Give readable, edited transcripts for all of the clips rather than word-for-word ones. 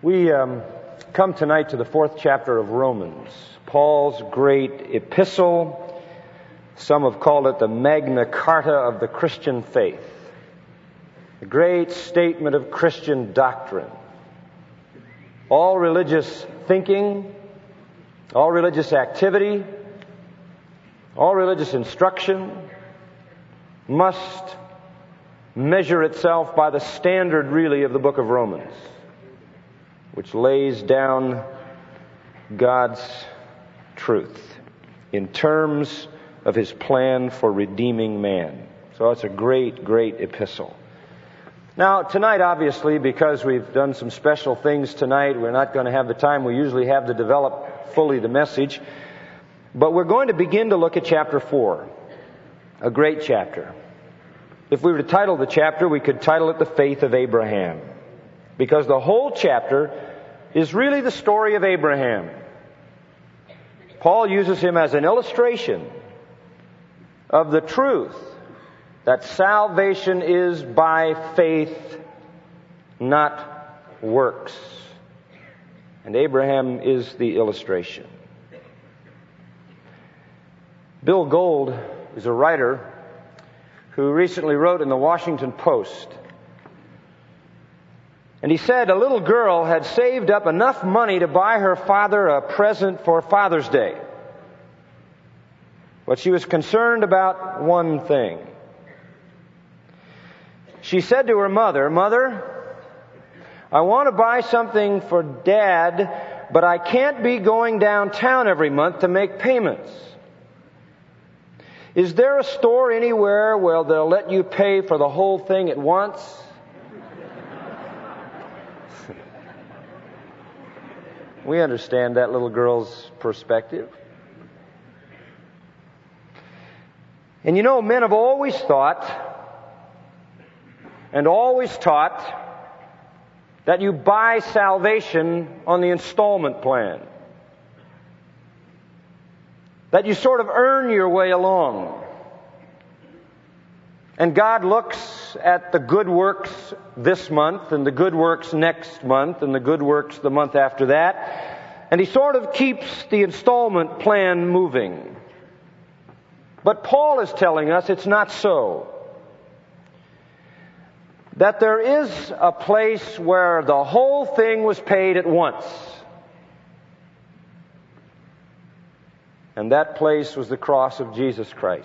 We come tonight to the 4th chapter of Romans, Paul's great epistle. Some have called it the Magna Carta of the Christian faith, a great statement of Christian doctrine. All religious thinking, all religious activity, all religious instruction must measure itself by the standard, really, of the book of Romans, which lays down God's truth in terms of His plan for redeeming man. So it's a great, great epistle. Now, tonight, obviously, because we've done some special things tonight, we're not going to have the time we usually have to develop fully the message. But we're going to begin to look at chapter 4, a great chapter. If we were to title the chapter, we could title it The Faith of Abraham, because the whole chapter is really the story of Abraham. Paul uses him as an illustration of the truth that salvation is by faith, not works. And Abraham is the illustration. Bill Gold is a writer who recently wrote in the Washington Post. And he said a little girl had saved up enough money to buy her father a present for Father's Day. But she was concerned about one thing. She said to her mother, "Mother, I want to buy something for Dad, but I can't be going downtown every month to make payments. Is there a store anywhere where they'll let you pay for the whole thing at once?" We understand that little girl's perspective. And you know, men have always thought and always taught that you buy salvation on the installment plan, that you sort of earn your way along. And God looks at the good works this month, and the good works next month, and the good works the month after that, and He sort of keeps the installment plan moving. But Paul is telling us it's not so. That there is a place where the whole thing was paid at once. And that place was the cross of Jesus Christ.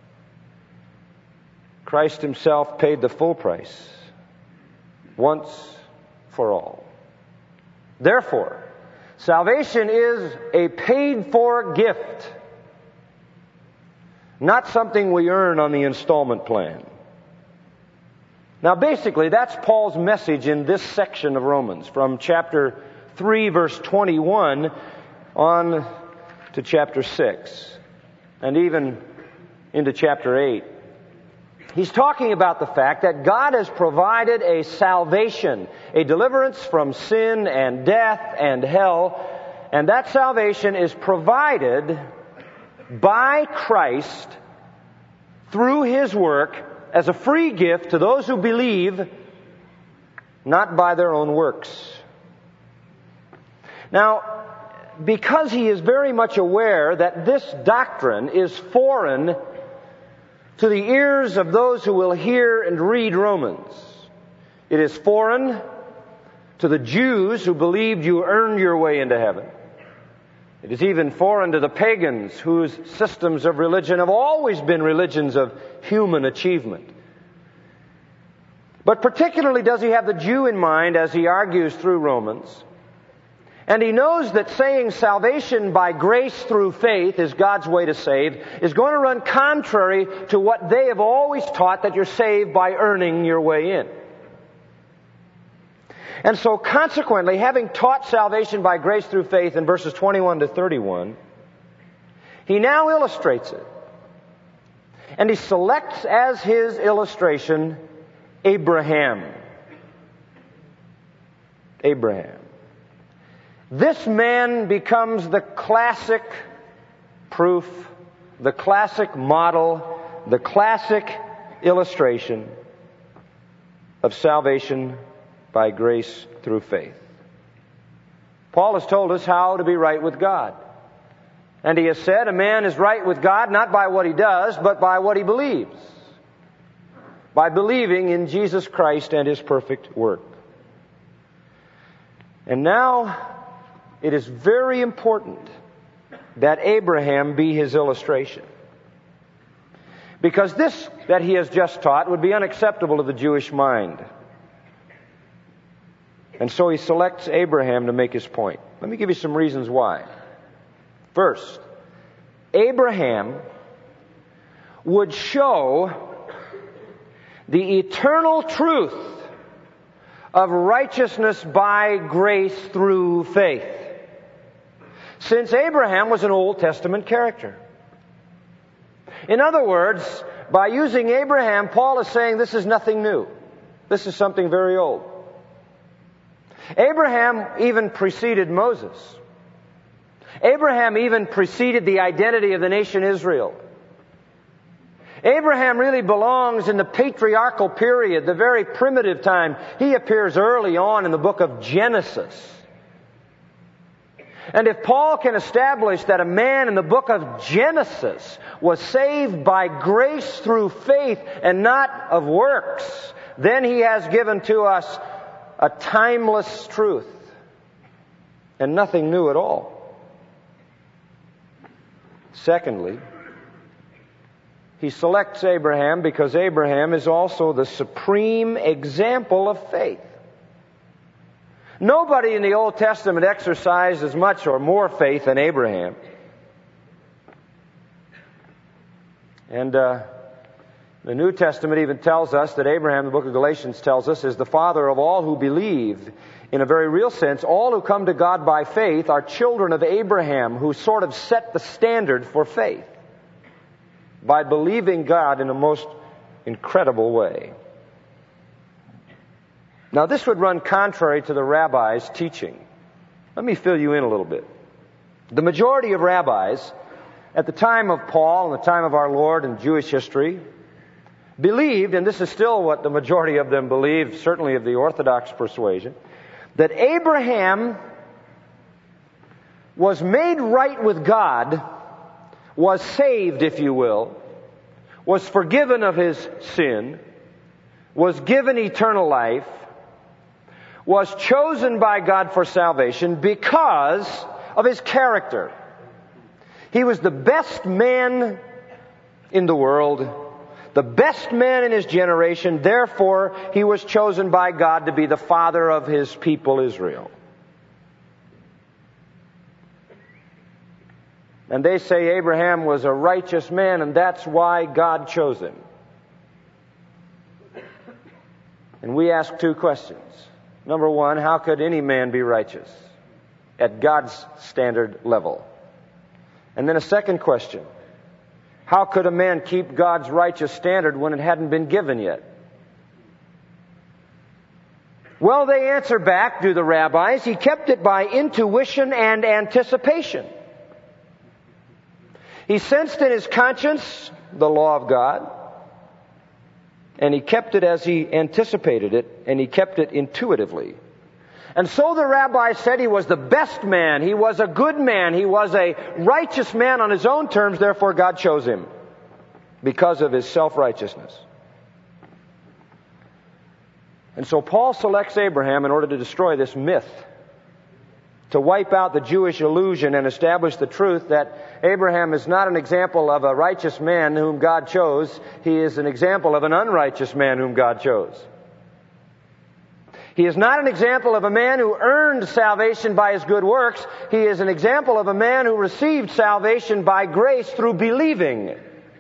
Christ Himself paid the full price, once for all. Therefore, salvation is a paid-for gift, not something we earn on the installment plan. Now, basically, that's Paul's message in this section of Romans, from chapter 3, verse 21, on to chapter 6, and even into chapter 8. He's talking about the fact that God has provided a salvation, a deliverance from sin and death and hell, and that salvation is provided by Christ through His work as a free gift to those who believe, not by their own works. Now, because he is very much aware that this doctrine is foreign to the ears of those who will hear and read Romans, it is foreign to the Jews who believed you earned your way into heaven. It is even foreign to the pagans whose systems of religion have always been religions of human achievement. But particularly does he have the Jew in mind as he argues through Romans. And he knows that saying salvation by grace through faith is God's way to save is going to run contrary to what they have always taught, that you're saved by earning your way in. And so consequently, having taught salvation by grace through faith in verses 21 to 31, he now illustrates it. And he selects as his illustration Abraham. Abraham. This man becomes the classic proof, the classic model, the classic illustration of salvation by grace through faith. Paul has told us how to be right with God. And he has said a man is right with God not by what he does, but by what he believes. By believing in Jesus Christ and His perfect work. And now, it is very important that Abraham be his illustration. Because this that he has just taught would be unacceptable to the Jewish mind. And so he selects Abraham to make his point. Let me give you some reasons why. First, Abraham would show the eternal truth of righteousness by grace through faith. Since Abraham was an Old Testament character. In other words, by using Abraham, Paul is saying this is nothing new. This is something very old. Abraham even preceded Moses. Abraham even preceded the identity of the nation Israel. Abraham really belongs in the patriarchal period, the very primitive time. He appears early on in the book of Genesis. And if Paul can establish that a man in the book of Genesis was saved by grace through faith and not of works, then he has given to us a timeless truth and nothing new at all. Secondly, he selects Abraham because Abraham is also the supreme example of faith. Nobody in the Old Testament exercised as much or more faith than Abraham. And the New Testament even tells us that Abraham, the book of Galatians tells us, is the father of all who believe. In a very real sense, all who come to God by faith are children of Abraham, who sort of set the standard for faith by believing God in a most incredible way. Now, this would run contrary to the rabbis' teaching. Let me fill you in a little bit. The majority of rabbis, at the time of Paul and the time of our Lord in Jewish history, believed, and this is still what the majority of them believed, certainly of the Orthodox persuasion, that Abraham was made right with God, was saved, if you will, was forgiven of his sin, was given eternal life, was chosen by God for salvation because of his character. He was the best man in the world, the best man in his generation. Therefore, he was chosen by God to be the father of his people Israel. And they say Abraham was a righteous man, and that's why God chose him. And we ask two questions. Number one, how could any man be righteous at God's standard level? And then a second question, how could a man keep God's righteous standard when it hadn't been given yet? Well, they answer back, do the rabbis, he kept it by intuition and anticipation. He sensed in his conscience the law of God, and he kept it as he anticipated it, and he kept it intuitively. And so the rabbis said he was the best man, he was a good man, he was a righteous man on his own terms, therefore God chose him because of his self-righteousness. And so Paul selects Abraham in order to destroy this myth, to wipe out the Jewish illusion and establish the truth that Abraham is not an example of a righteous man whom God chose. He is an example of an unrighteous man whom God chose. He is not an example of a man who earned salvation by his good works. He is an example of a man who received salvation by grace through believing.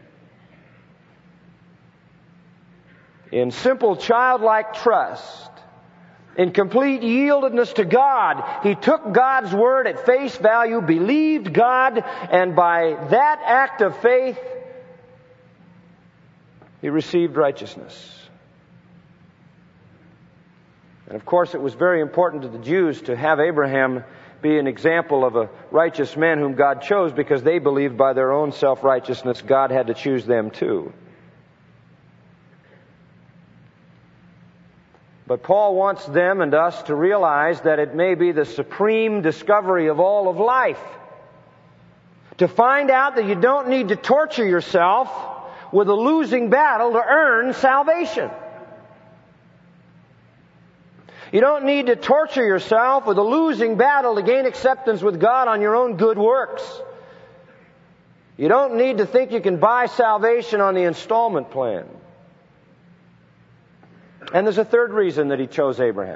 In simple childlike trust, in complete yieldedness to God, he took God's word at face value, believed God, and by that act of faith, he received righteousness. And of course, it was very important to the Jews to have Abraham be an example of a righteous man whom God chose, because they believed by their own self-righteousness God had to choose them too. But Paul wants them and us to realize that it may be the supreme discovery of all of life. To find out that you don't need to torture yourself with a losing battle to earn salvation. You don't need to torture yourself with a losing battle to gain acceptance with God on your own good works. You don't need to think you can buy salvation on the installment plan. And there's a third reason that he chose Abraham.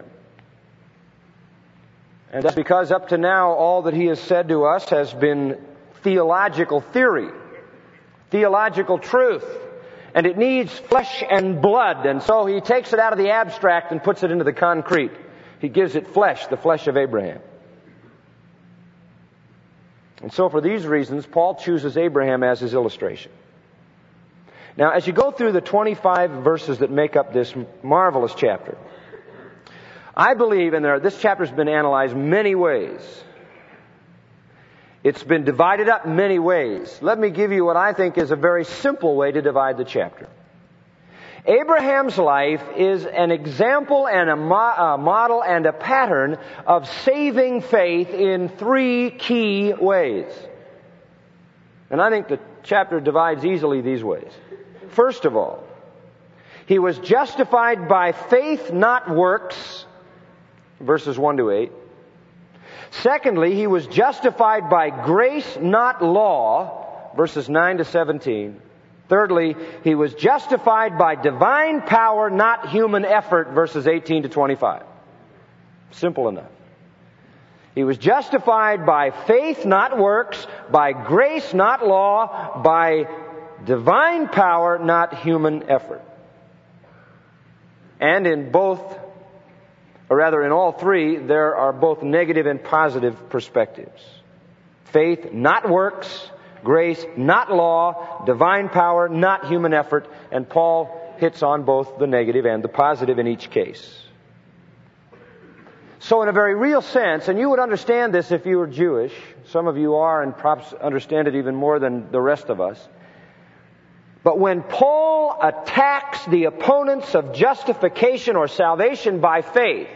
And that's because up to now all that he has said to us has been theological theory, theological truth. And it needs flesh and blood. And so he takes it out of the abstract and puts it into the concrete. He gives it flesh, the flesh of Abraham. And so for these reasons, Paul chooses Abraham as his illustration. Now, as you go through the 25 verses that make up this marvelous chapter, I believe this chapter's been analyzed many ways. It's been divided up many ways. Let me give you what I think is a very simple way to divide the chapter. Abraham's life is an example and a model and a pattern of saving faith in three key ways. And I think the chapter divides easily these ways. First of all, he was justified by faith, not works, verses 1 to 8. Secondly, he was justified by grace, not law, verses 9 to 17. Thirdly, he was justified by divine power, not human effort, verses 18 to 25. Simple enough. He was justified by faith, not works, by grace, not law, by divine power, not human effort. And in all three, there are both negative and positive perspectives. Faith, not works. Grace, not law. Divine power, not human effort. And Paul hits on both the negative and the positive in each case. So in a very real sense, and you would understand this if you were Jewish, some of you are and perhaps understand it even more than the rest of us, but when Paul attacks the opponents of justification or salvation by faith,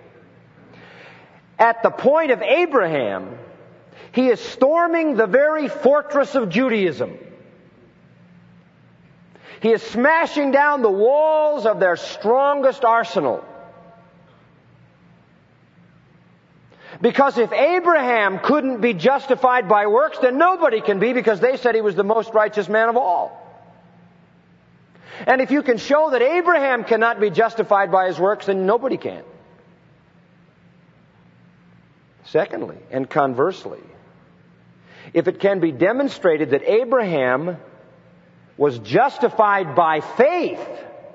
at the point of Abraham, he is storming the very fortress of Judaism. He is smashing down the walls of their strongest arsenal. Because if Abraham couldn't be justified by works, then nobody can be, because they said he was the most righteous man of all. And if you can show that Abraham cannot be justified by his works, then nobody can. Secondly, and conversely, if it can be demonstrated that Abraham was justified by faith,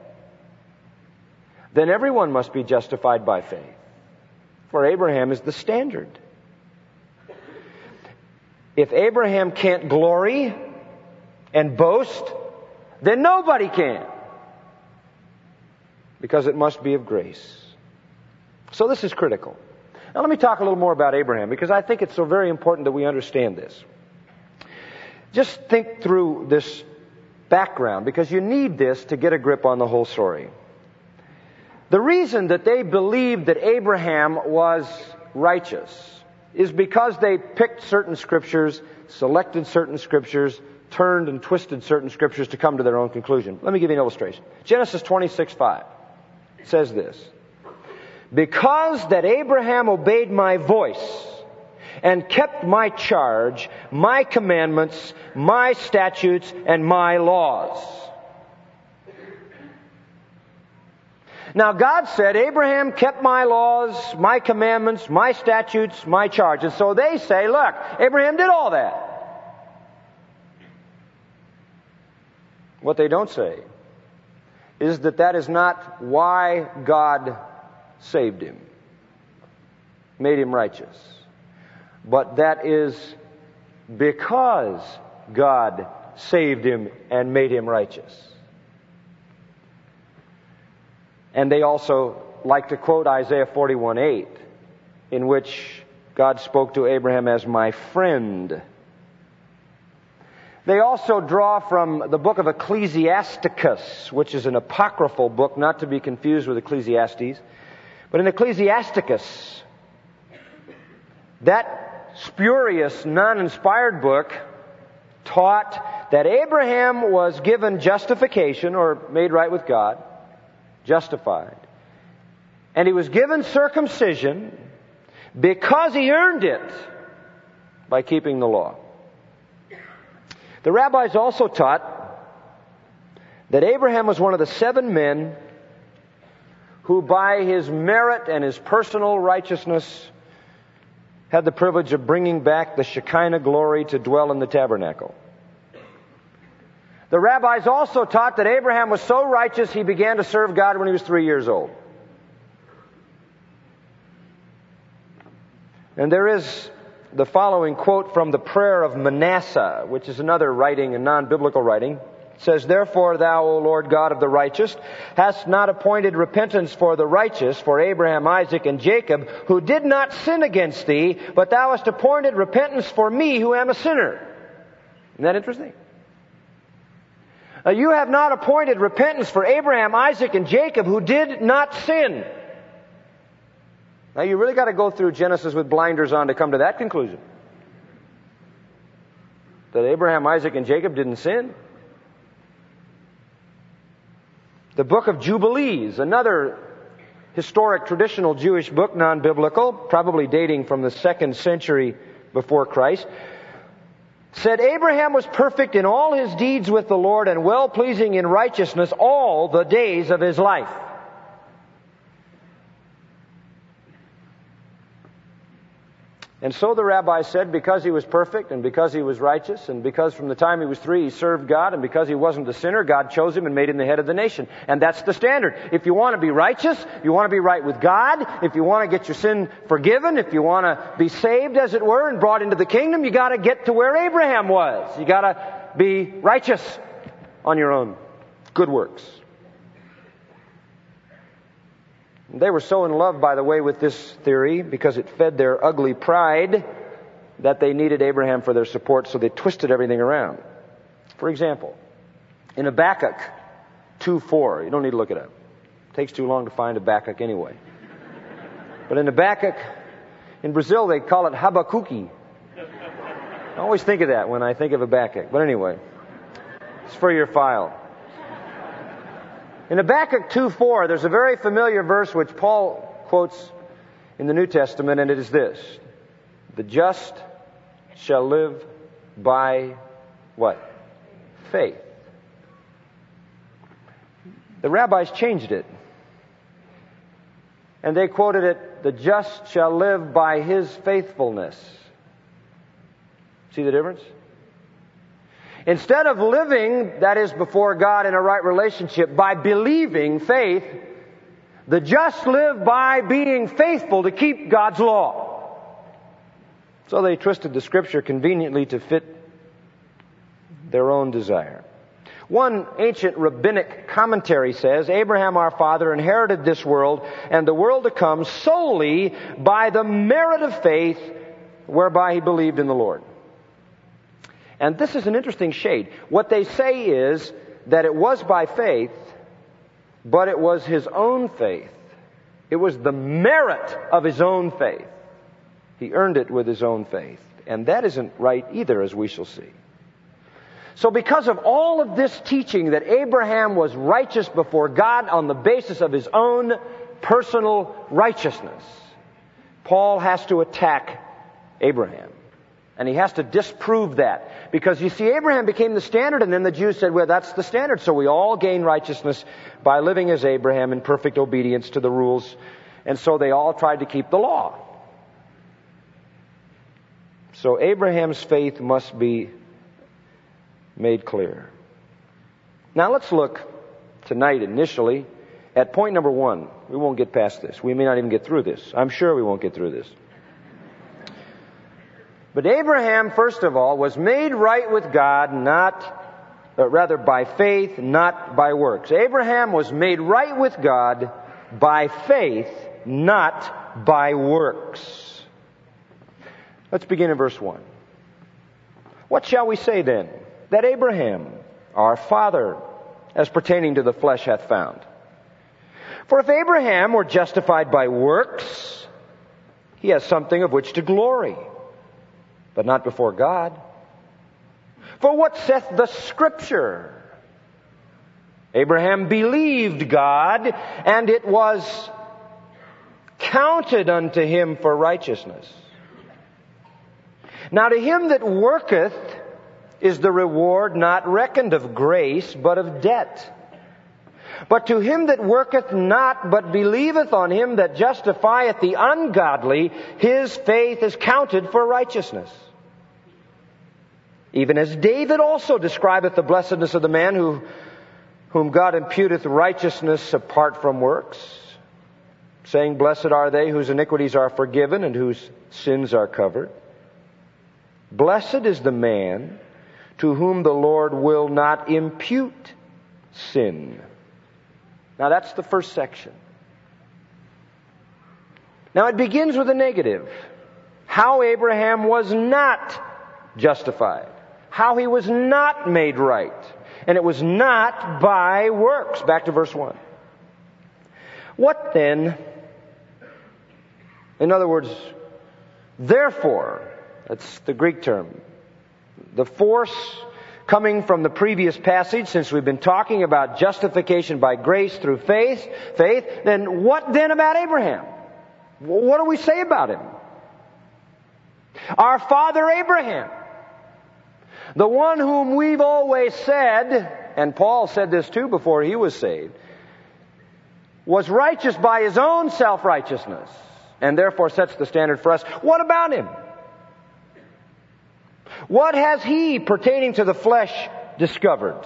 then everyone must be justified by faith. For Abraham is the standard. If Abraham can't glory and boast, then nobody can. Because it must be of grace. So this is critical. Now let me talk a little more about Abraham, because I think it's so very important that we understand this. Just think through this background, because you need this to get a grip on the whole story. The reason that they believed that Abraham was righteous is because they picked certain scriptures, selected certain scriptures, turned and twisted certain scriptures to come to their own conclusion. Let me give you an illustration. Genesis 26:5 says this: "Because that Abraham obeyed my voice and kept my charge, my commandments, my statutes, and my laws." Now God said, Abraham kept my laws, my commandments, my statutes, my charge. And so they say, look, Abraham did all that. What they don't say is that that is not why God saved him, made him righteous. But that is because God saved him and made him righteous. And they also like to quote Isaiah 41:8, in which God spoke to Abraham as my friend. They also draw from the book of Ecclesiasticus, which is an apocryphal book, not to be confused with Ecclesiastes. But in Ecclesiasticus, that spurious, non-inspired book taught that Abraham was given justification, or made right with God, justified. And he was given circumcision because he earned it by keeping the law. The rabbis also taught that Abraham was one of the 7 men who, by his merit and his personal righteousness, had the privilege of bringing back the Shekinah glory to dwell in the tabernacle. The rabbis also taught that Abraham was so righteous he began to serve God when he was 3 years old. And there is the following quote from the prayer of Manasseh, which is another writing, a non-biblical writing. It says, "Therefore thou, O Lord God of the righteous, hast not appointed repentance for the righteous, for Abraham, Isaac, and Jacob, who did not sin against thee, but thou hast appointed repentance for me, who am a sinner." Isn't that interesting? You have not appointed repentance for Abraham, Isaac, and Jacob, who did not sin. Now you really got to go through Genesis with blinders on to come to that conclusion. That Abraham, Isaac, and Jacob didn't sin. The book of Jubilees, another historic traditional Jewish book, non-biblical, probably dating from the 2nd century before Christ, said Abraham was perfect in all his deeds with the Lord and well-pleasing in righteousness all the days of his life. And so the rabbi said, because he was perfect and because he was righteous and because from the time he was 3 he served God and because he wasn't a sinner, God chose him and made him the head of the nation. And that's the standard. If you want to be righteous, you want to be right with God, if you want to get your sin forgiven, if you want to be saved, as it were, and brought into the kingdom, you got to get to where Abraham was. You got to be righteous on your own. Good works. They were so in love, by the way, with this theory, because it fed their ugly pride, that they needed Abraham for their support, so they twisted everything around. For example, in Habakkuk 2:4, you don't need to look it up. It takes too long to find Habakkuk anyway. But in Habakkuk, in Brazil they call it Habacuki. I always think of that when I think of Habakkuk. But anyway, it's for your file. In Habakkuk 2:4, there's a very familiar verse which Paul quotes in the New Testament, and it is this: "The just shall live by" what? Faith. The rabbis changed it. And they quoted it, "The just shall live by his faithfulness." See the difference? Instead of living, that is, before God in a right relationship, by believing faith, the just live by being faithful to keep God's law. So they twisted the Scripture conveniently to fit their own desire. One ancient rabbinic commentary says, Abraham our father inherited this world and the world to come solely by the merit of faith whereby he believed in the Lord. And this is an interesting shade. What they say is that it was by faith, but it was his own faith. It was the merit of his own faith. He earned it with his own faith. And that isn't right either, as we shall see. So because of all of this teaching that Abraham was righteous before God on the basis of his own personal righteousness, Paul has to attack Abraham. And he has to disprove that. Because you see, Abraham became the standard, and then the Jews said, well, that's the standard, so we all gain righteousness by living as Abraham in perfect obedience to the rules. And so they all tried to keep the law. So Abraham's faith must be made clear. Now let's look tonight initially at point number 1. We won't get past this. We may not even get through this. I'm sure we won't get through this. But Abraham, first of all, was made right with God, rather by faith, not by works. Abraham was made right with God by faith, not by works. Let's begin in verse 1. What shall we say then? that Abraham, our father, as pertaining to the flesh, hath found. For if Abraham were justified by works, he has something of which to glory, but not before God. For what saith the Scripture? Abraham believed God, and it was counted unto him for righteousness. Now to him that worketh is the reward not reckoned of grace, but of debt. But to him that worketh not, but believeth on him that justifieth the ungodly, his faith is counted for righteousness. Even as David also describeth the blessedness of the man whom God imputeth righteousness apart from works, saying, Blessed are they whose iniquities are forgiven and whose sins are covered. Blessed is the man to whom the Lord will not impute sin. Now that's the first section. Now it begins with a negative. How Abraham was not justified. How he was not made right. And it was not by works. Back to verse 1. What then? In other words, therefore, that's the Greek term. The force coming from the previous passage, since we've been talking about justification by grace through faith, then what then about Abraham? What do we say about him? Our father Abraham, the one whom we've always said, and Paul said this too before he was saved, was righteous by his own self-righteousness, and therefore sets the standard for us. What about him? What has he, pertaining to the flesh, discovered?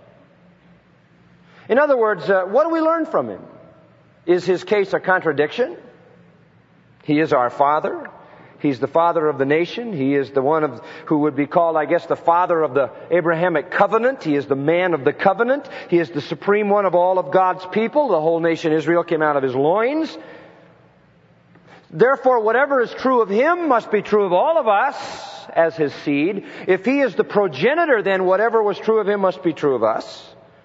In other words, what do we learn from him? Is his case a contradiction? He is our father. He's the father of the nation. He is the one who would be called, I guess, the father of the Abrahamic covenant. He is the man of the covenant. He is the supreme one of all of God's people. The whole nation Israel came out of his loins. Therefore, whatever is true of him must be true of all of us as his seed. If he is the progenitor, then whatever was true of him must be true of us.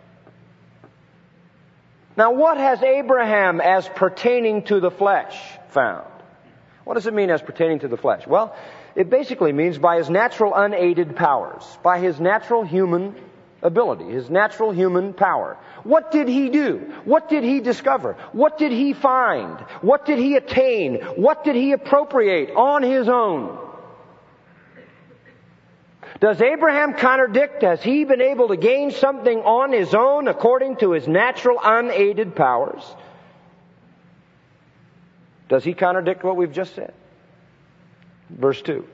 Now, what has Abraham as pertaining to the flesh found? What does it mean as pertaining to the flesh? Well, it basically means by his natural unaided powers, by his natural human ability, his natural human power. What did he do? What did he discover? What did he find? What did he attain? What did he appropriate on his own? Does Abraham contradict? Has he been able to gain something on his own according to his natural unaided powers? Does he contradict what we've just said? Verse 2.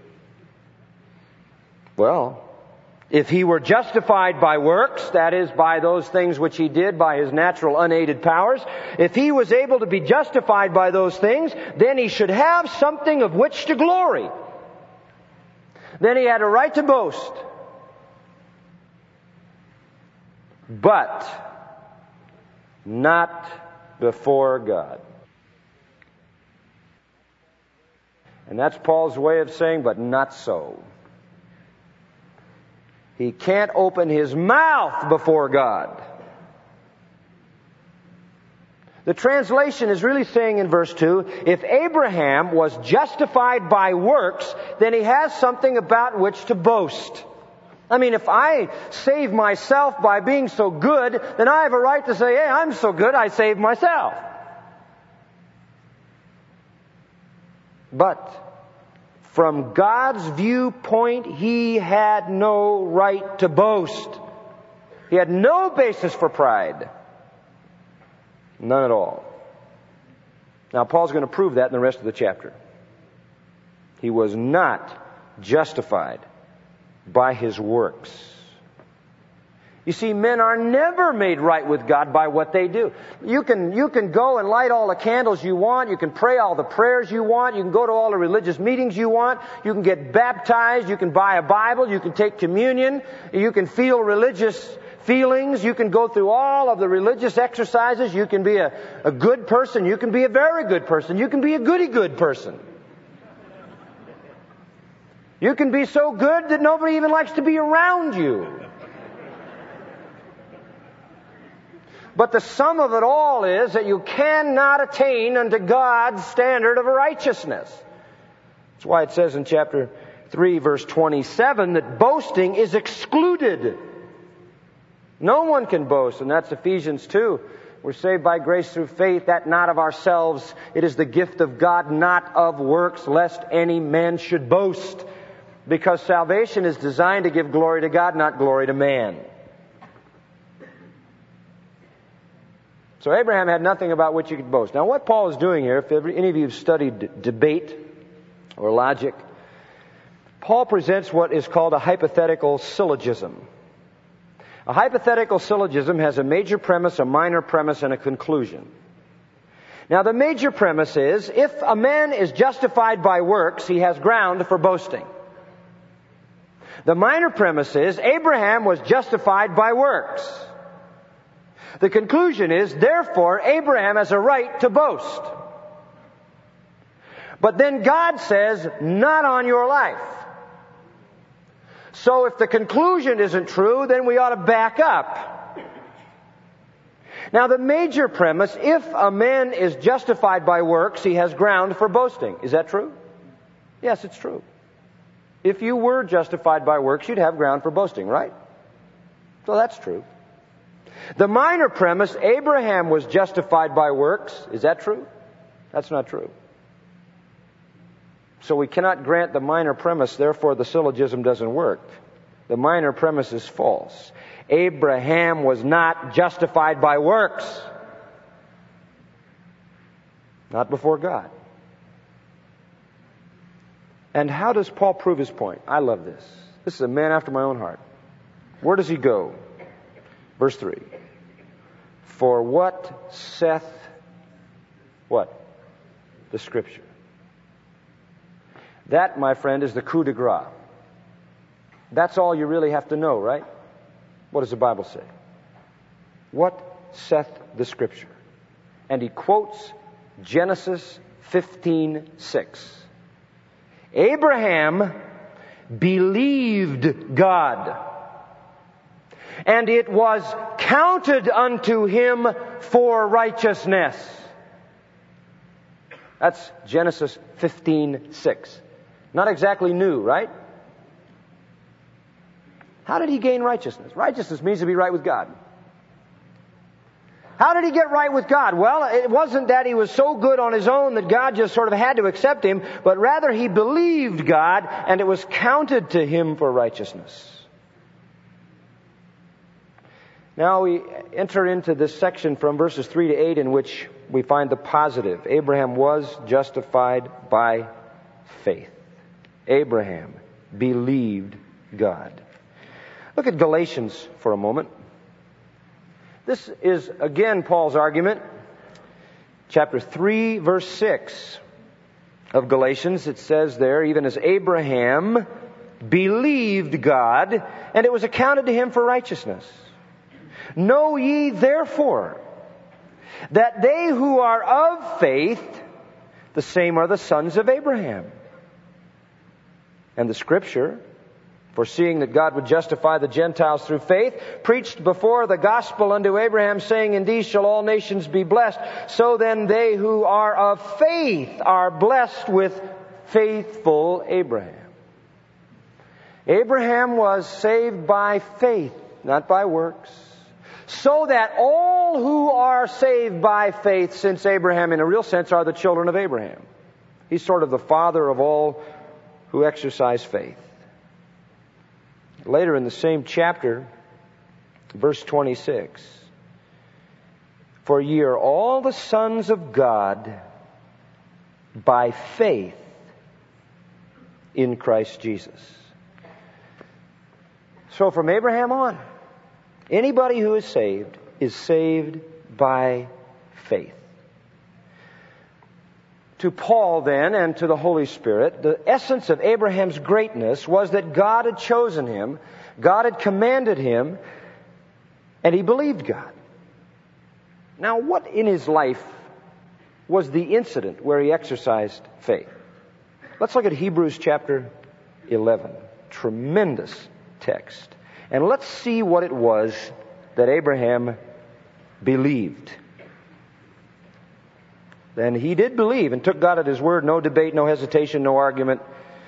Well, if he were justified by works, that is, by those things which he did by his natural unaided powers, if he was able to be justified by those things, then he should have something of which to glory. Then he had a right to boast. But not before God. And that's Paul's way of saying, but not so. He can't open his mouth before God. The translation is really saying in verse 2, if Abraham was justified by works, then he has something about which to boast. I mean, if I save myself by being so good, then I have a right to say, hey, I'm so good, I saved myself. But from God's viewpoint, he had no right to boast. He had no basis for pride. None at all. Now, Paul's going to prove that in the rest of the chapter. He was not justified by his works. You see, men are never made right with God by what they do. You can go and light all the candles you want. You can pray all the prayers you want. You can go to all the religious meetings you want. You can get baptized. You can buy a Bible. You can take communion. You can feel religious feelings. You can go through all of the religious exercises. You can be a good person. You can be a very good person. You can be a goody-good person. You can be so good that nobody even likes to be around you. But the sum of it all is that you cannot attain unto God's standard of righteousness. That's why it says in chapter 3, verse 27, that boasting is excluded. No one can boast, and that's Ephesians 2. We're saved by grace through faith, that not of ourselves. It is the gift of God, not of works, lest any man should boast. Because salvation is designed to give glory to God, not glory to man. So Abraham had nothing about which he could boast. Now what Paul is doing here, if any of you have studied debate or logic, Paul presents what is called a hypothetical syllogism. A hypothetical syllogism has a major premise, a minor premise, and a conclusion. Now the major premise is, if a man is justified by works, he has ground for boasting. The minor premise is, Abraham was justified by works. The conclusion is, therefore, Abraham has a right to boast. But then God says, not on your life. So if the conclusion isn't true, then we ought to back up. Now the major premise, if a man is justified by works, he has ground for boasting. Is that true? Yes, it's true. If you were justified by works, you'd have ground for boasting, right? So that's true. The minor premise, Abraham was justified by works. Is that true? That's not true. So we cannot grant the minor premise, therefore the syllogism doesn't work. The minor premise is false. Abraham was not justified by works. Not before God. And how does Paul prove his point? I love this. This is a man after my own heart. Where does he go? Verse 3. For what saith what? The Scripture. That, my friend, is the coup de grace. That's all you really have to know, right? What does the Bible say? What saith the Scripture? And he quotes Genesis 15:6. Abraham believed God, and it was counted unto him for righteousness. That's Genesis 15:6. Not exactly new, right? How did he gain righteousness? Righteousness means to be right with God. How did he get right with God? Well, it wasn't that he was so good on his own that God just sort of had to accept him, but rather he believed God and it was counted to him for righteousness. Now we enter into this section from verses 3 to 8 in which we find the positive. Abraham was justified by faith. Abraham believed God. Look at Galatians for a moment. This is again Paul's argument. Chapter 3, verse 6 of Galatians, it says there, even as Abraham believed God, and it was accounted to him for righteousness. Know ye therefore that they who are of faith, the same are the sons of Abraham. And the Scripture, foreseeing that God would justify the Gentiles through faith, preached before the gospel unto Abraham, saying, in these shall all nations be blessed. So then they who are of faith are blessed with faithful Abraham. Abraham was saved by faith, not by works. So that all who are saved by faith since Abraham, in a real sense, are the children of Abraham. He's sort of the father of all who exercise faith. Later in the same chapter, verse 26, for ye are all the sons of God by faith in Christ Jesus. So from Abraham on, anybody who is saved by faith. To Paul then and to the Holy Spirit, the essence of Abraham's greatness was that God had chosen him, God had commanded him, and he believed God. Now, what in his life was the incident where he exercised faith? Let's look at Hebrews chapter 11. Tremendous text. And let's see what it was that Abraham believed. Then he did believe and took God at His word. No debate, no hesitation, no argument.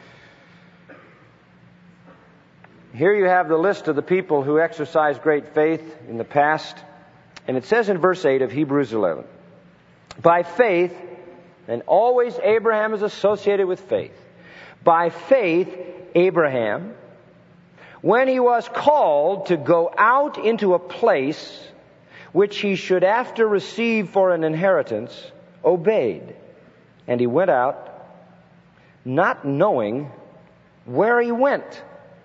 Here you have the list of the people who exercised great faith in the past. And it says in verse 8 of Hebrews 11, by faith, and always Abraham is associated with faith. By faith, Abraham, when he was called to go out into a place which he should after receive for an inheritance, obeyed. And he went out, not knowing where he went.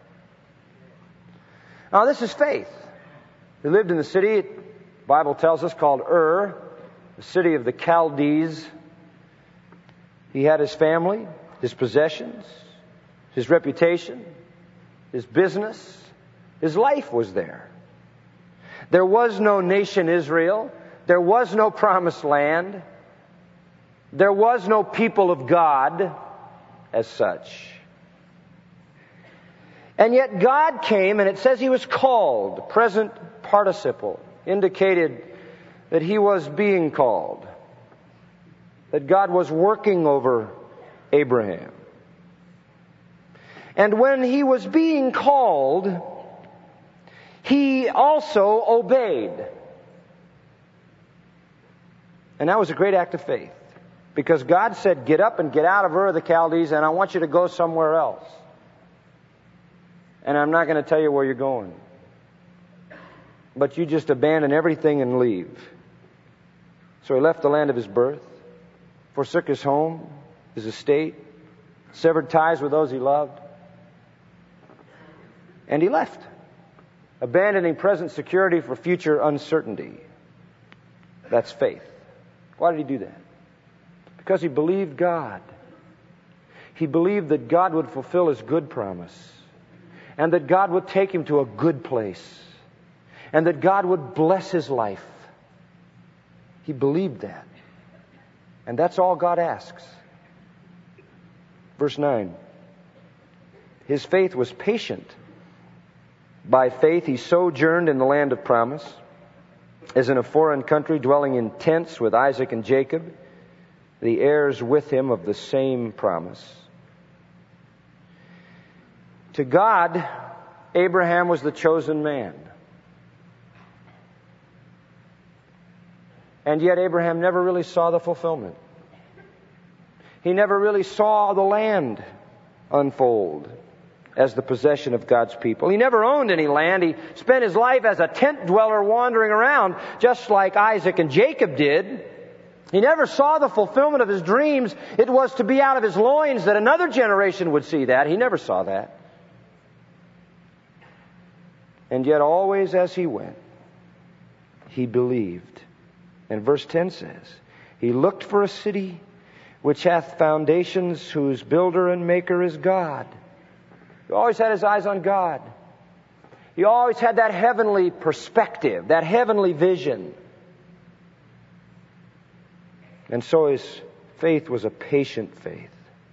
Now this is faith. He lived in the city, the Bible tells us, called Ur, the city of the Chaldees. He had his family, his possessions, his reputation, his business, his life was there. There was no nation Israel. There was no promised land. There was no people of God as such. And yet God came, and it says He was called. Present participle indicated that He was being called. That God was working over Abraham. And when he was being called, he also obeyed. And that was a great act of faith. Because God said, get up and get out of Ur of the Chaldees, and I want you to go somewhere else. And I'm not going to tell you where you're going. But you just abandon everything and leave. So he left the land of his birth, forsook his home, his estate, severed ties with those he loved, and he left, abandoning present security for future uncertainty. That's faith. Why did he do that? Because he believed God. He believed that God would fulfill His good promise, and that God would take him to a good place, and that God would bless his life. He believed that. And that's all God asks. Verse 9. His faith was patient. By faith he sojourned in the land of promise, as in a foreign country, dwelling in tents with Isaac and Jacob, the heirs with him of the same promise. To God, Abraham was the chosen man. And yet Abraham never really saw the fulfillment. He never really saw the land unfold as the possession of God's people. He never owned any land. He spent his life as a tent dweller wandering around, just like Isaac and Jacob did. He never saw the fulfillment of his dreams. It was to be out of his loins that another generation would see that. He never saw that. And yet always as he went, he believed. And verse 10 says, he looked for a city which hath foundations, whose builder and maker is God. He always had his eyes on God. He always had that heavenly perspective, that heavenly vision. And so his faith was a patient faith.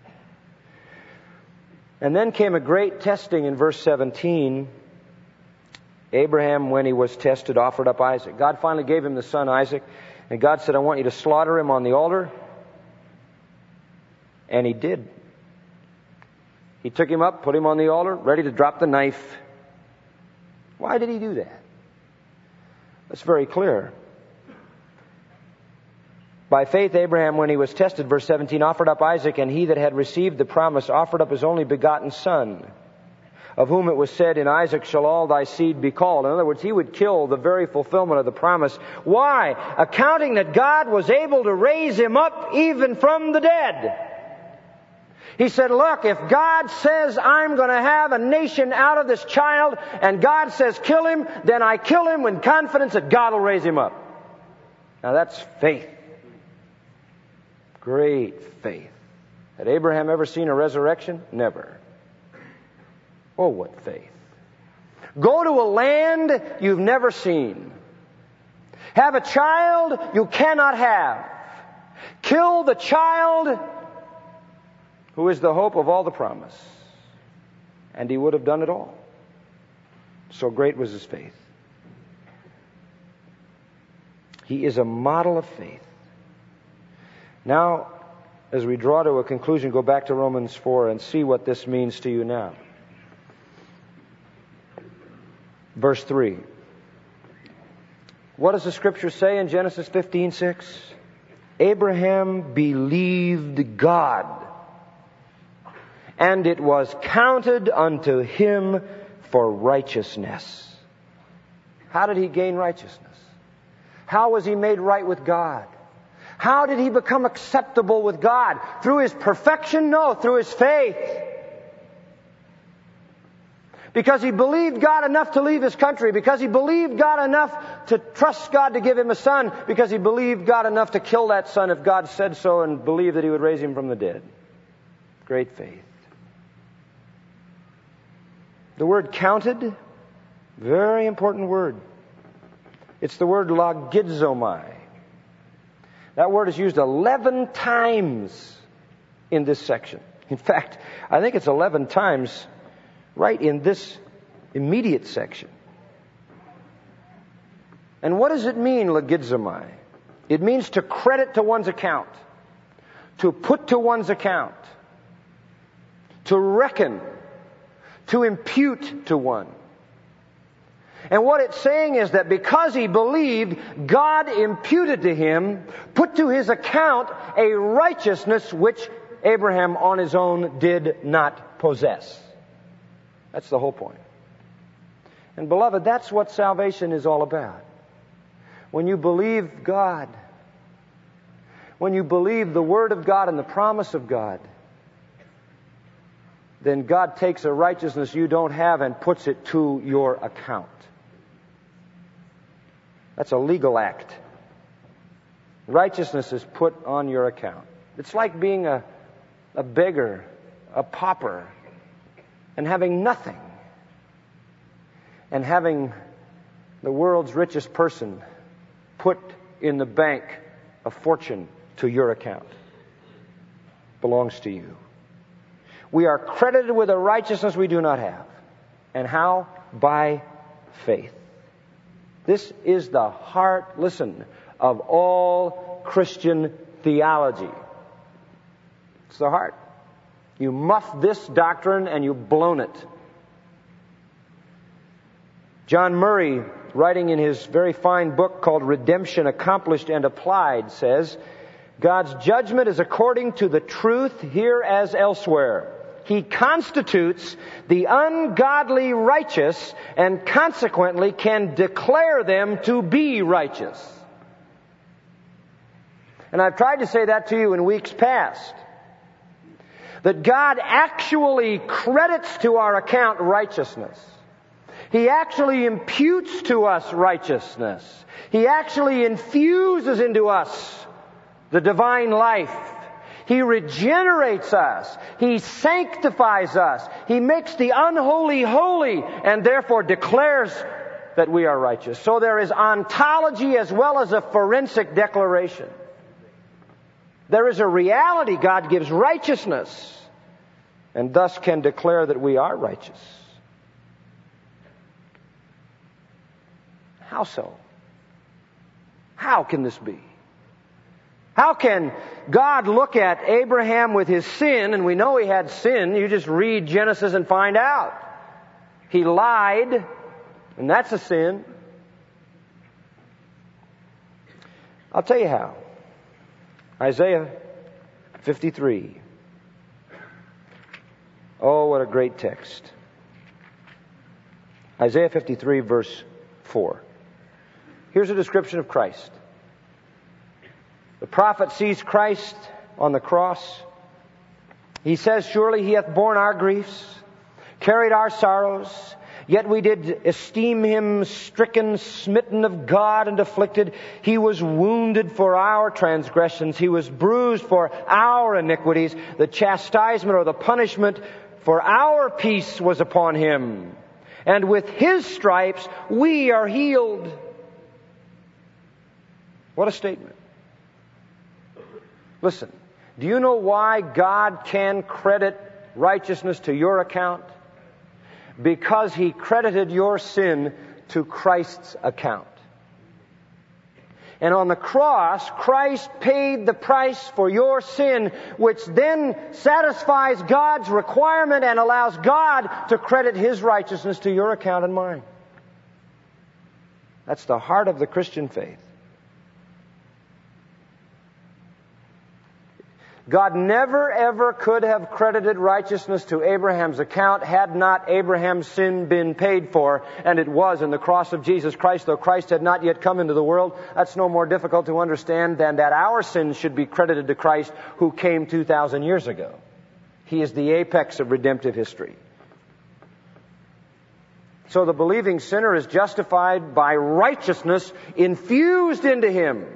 And then came a great testing in verse 17. Abraham, when he was tested, offered up Isaac. God finally gave him the son Isaac. And God said, I want you to slaughter him on the altar. And he did. He took him up, put him on the altar, ready to drop the knife. Why did he do that? That's very clear. By faith, Abraham, when he was tested, verse 17, offered up Isaac, and he that had received the promise offered up his only begotten son, of whom it was said, in Isaac shall all thy seed be called. In other words, he would kill the very fulfillment of the promise. Why? Accounting that God was able to raise him up even from the dead. He said, look, if God says I'm going to have a nation out of this child, and God says kill him, then I kill him with confidence that God will raise him up. Now that's faith. Great faith. Had Abraham ever seen a resurrection? Never. Oh, what faith. Go to a land you've never seen. Have a child you cannot have. Kill the child who is the hope of all the promise. And he would have done it all. So great was his faith. He is a model of faith. Now, as we draw to a conclusion, go back to Romans 4 and see what this means to you now. Verse 3. What does the Scripture say in Genesis 15:6? Abraham believed God, and it was counted unto him for righteousness. How did he gain righteousness? How was he made right with God? How did he become acceptable with God? Through his perfection? No, through his faith. Because he believed God enough to leave his country. Because he believed God enough to trust God to give him a son. Because he believed God enough to kill that son if God said so, and believed that he would raise him from the dead. Great faith. The word counted, very important word. It's the word logizomai. That word is used 11 times in this section. In fact, I think it's 11 times right in this immediate section. And what does it mean, logizomai? It means to credit to one's account, to put to one's account, to reckon, to impute to one. And what it's saying is that because he believed, God imputed to him, put to his account a righteousness which Abraham on his own did not possess. That's the whole point. And beloved, that's what salvation is all about. When you believe God, when you believe the Word of God and the promise of God, then God takes a righteousness you don't have and puts it to your account. That's a legal act. Righteousness is put on your account. It's like being a beggar, a pauper, and having nothing, and having the world's richest person put in the bank a fortune to your account. Belongs to you. We are credited with a righteousness we do not have. And how? By faith. This is the heart, listen, of all Christian theology. It's the heart. You muff this doctrine and you've blown it. John Murray, writing in his very fine book called Redemption Accomplished and Applied, says, God's judgment is according to the truth here as elsewhere. He constitutes the ungodly righteous and consequently can declare them to be righteous. And I've tried to say that to you in weeks past. That God actually credits to our account righteousness. He actually imputes to us righteousness. He actually infuses into us the divine life. He regenerates us. He sanctifies us. He makes the unholy holy and therefore declares that we are righteous. So there is ontology as well as a forensic declaration. There is a reality. God gives righteousness and thus can declare that we are righteous. How so? How can this be? How can God look at Abraham with his sin, and we know he had sin, you just read Genesis and find out. He lied, and that's a sin. I'll tell you how. Isaiah 53. Oh, what a great text. Isaiah 53, verse 4. Here's a description of Christ. The prophet sees Christ on the cross. He says, surely he hath borne our griefs, carried our sorrows, yet we did esteem him stricken, smitten of God, and afflicted. He was wounded for our transgressions. He was bruised for our iniquities. The chastisement or the punishment for our peace was upon him. And with his stripes we are healed. What a statement. Listen, do you know why God can credit righteousness to your account? Because he credited your sin to Christ's account. And on the cross, Christ paid the price for your sin, which then satisfies God's requirement and allows God to credit His righteousness to your account and mine. That's the heart of the Christian faith. God never ever could have credited righteousness to Abraham's account had not Abraham's sin been paid for, and it was in the cross of Jesus Christ, though Christ had not yet come into the world. That's no more difficult to understand than that our sins should be credited to Christ who came 2,000 years ago. He is the apex of redemptive history. So the believing sinner is justified by righteousness infused into him.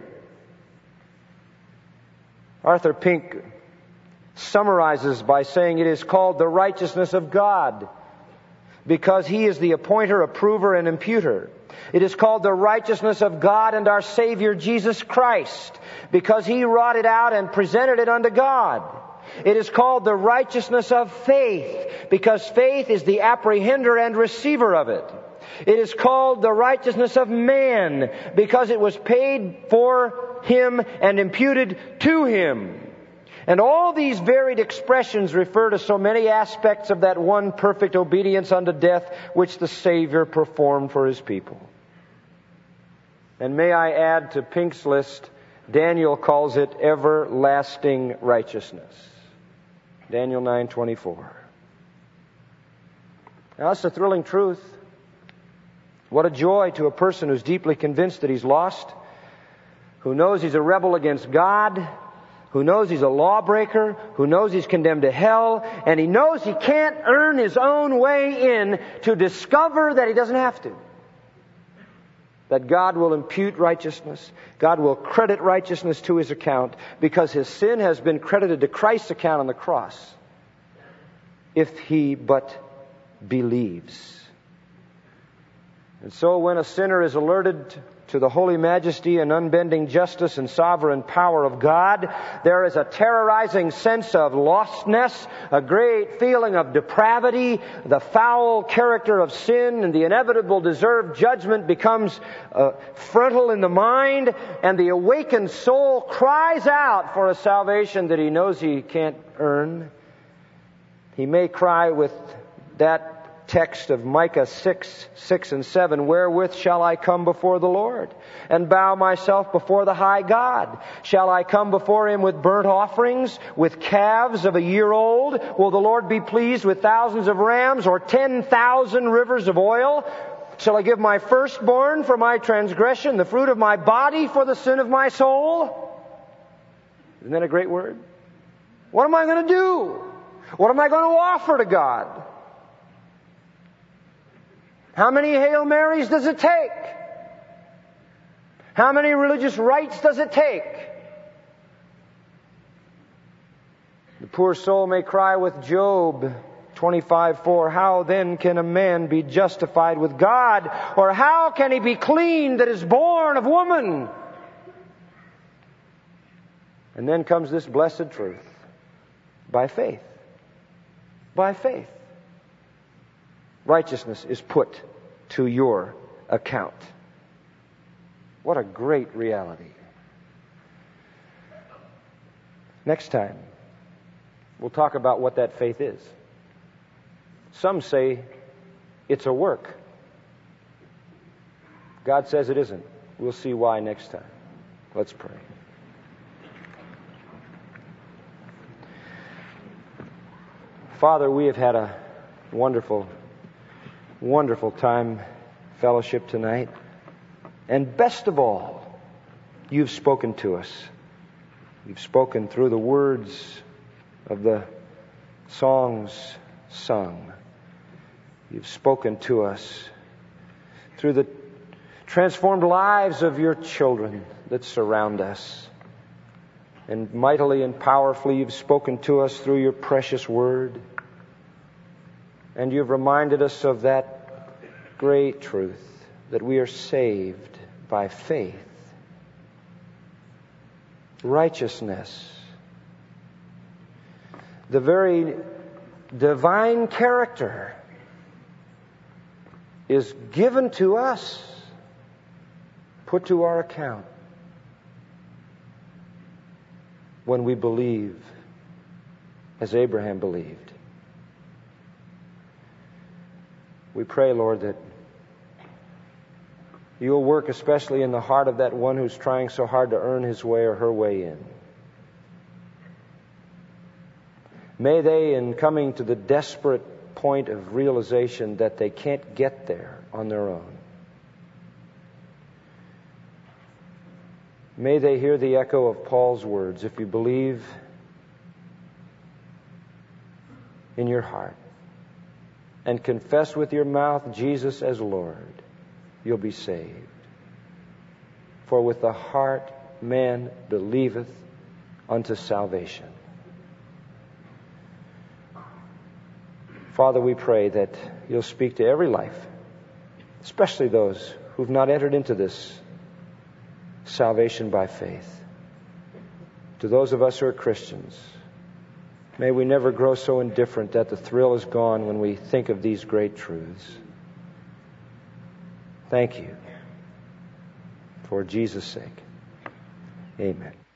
Arthur Pink summarizes by saying it is called the righteousness of God because He is the appointer, approver, and imputer. It is called the righteousness of God and our Savior Jesus Christ because He wrought it out and presented it unto God. It is called the righteousness of faith because faith is the apprehender and receiver of it. It is called the righteousness of man because it was paid for him and imputed to him. And all these varied expressions refer to so many aspects of that one perfect obedience unto death which the Savior performed for His people. And may I add to Pink's list, Daniel calls it everlasting righteousness. Daniel 9:24. Now that's a thrilling truth. What a joy to a person who's deeply convinced that he's lost, who knows he's a rebel against God, who knows he's a lawbreaker, who knows he's condemned to hell, and he knows he can't earn his own way in, to discover that he doesn't have to. That God will impute righteousness, God will credit righteousness to his account, because his sin has been credited to Christ's account on the cross, if he but believes. And so when a sinner is alerted to the holy majesty and unbending justice and sovereign power of God, there is a terrorizing sense of lostness, a great feeling of depravity, the foul character of sin, and the inevitable deserved judgment becomes frontal in the mind, and the awakened soul cries out for a salvation that he knows he can't earn. He may cry with that text of Micah 6 and 7, wherewith shall I come before the Lord and bow myself before the high God? Shall I come before Him with burnt offerings, with calves of a year old? Will the Lord be pleased with thousands of rams or 10,000 rivers of oil? Shall I give my firstborn for my transgression, the fruit of my body for the sin of my soul? Isn't that a great word? What am I going to do? What am I going to offer to God? How many Hail Marys does it take? How many religious rites does it take? The poor soul may cry with Job 25:4, how then can a man be justified with God? Or how can he be clean that is born of woman? And then comes this blessed truth. By faith. By faith. Righteousness is put to your account. What a great reality. Next time, we'll talk about what that faith is. Some say it's a work. God says it isn't. We'll see why next time. Let's pray. Father, we have had a wonderful time fellowship tonight. And best of all, you've spoken to us. You've spoken through the words of the songs sung. You've spoken to us through the transformed lives of your children that surround us. And mightily and powerfully you've spoken to us through your precious word. And you've reminded us of that great truth, that we are saved by faith. Righteousness. The very divine character is given to us, put to our account. when we believe as Abraham believed. We pray, Lord, that You'll work especially in the heart of that one who's trying so hard to earn his way or her way in. May they, in coming to the desperate point of realization that they can't get there on their own, may they hear the echo of Paul's words, if you believe in your heart and confess with your mouth Jesus as Lord, you'll be saved. For with the heart man believeth unto salvation. Father, we pray that You'll speak to every life, especially those who've not entered into this salvation by faith. To those of us who are Christians, may we never grow so indifferent that the thrill is gone when we think of these great truths. Thank You for Jesus' sake. Amen.